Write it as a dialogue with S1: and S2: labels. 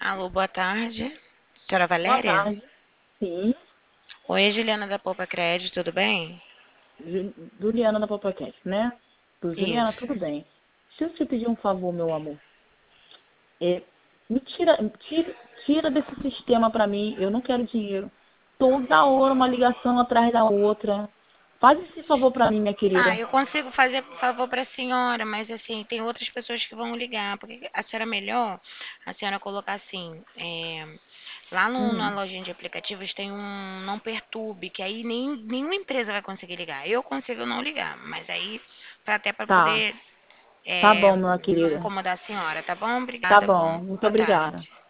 S1: Alô, boa tarde. Senhora
S2: Boa
S1: Valéria?
S2: tarde. Sim,
S1: Oi, Juliana da Poupa Crédito, tudo bem?
S2: Juliana da Popocast, né? Juliana,
S1: Isso.
S2: tudo bem. Se eu te pedir um favor, meu amor, é, me tira desse sistema pra mim. Eu não quero dinheiro. Toda hora uma ligação atrás da outra. Faz esse favor pra mim, minha
S1: Ah,
S2: querida.
S1: eu consigo fazer favor para a senhora, mas assim, tem outras pessoas que vão ligar. Porque a senhora é melhor a senhora colocar assim, lá na
S2: Hum,
S1: lojinha de aplicativos tem um não perturbe, que aí nenhuma empresa vai conseguir ligar. Eu consigo não ligar, mas aí até para
S2: tá.
S1: poder
S2: Tá
S1: é,
S2: bom, minha
S1: não
S2: querida.
S1: incomodar a senhora, tá bom?
S2: Tá
S1: Obrigada,
S2: bom. Muito
S1: boa tarde.
S2: obrigada.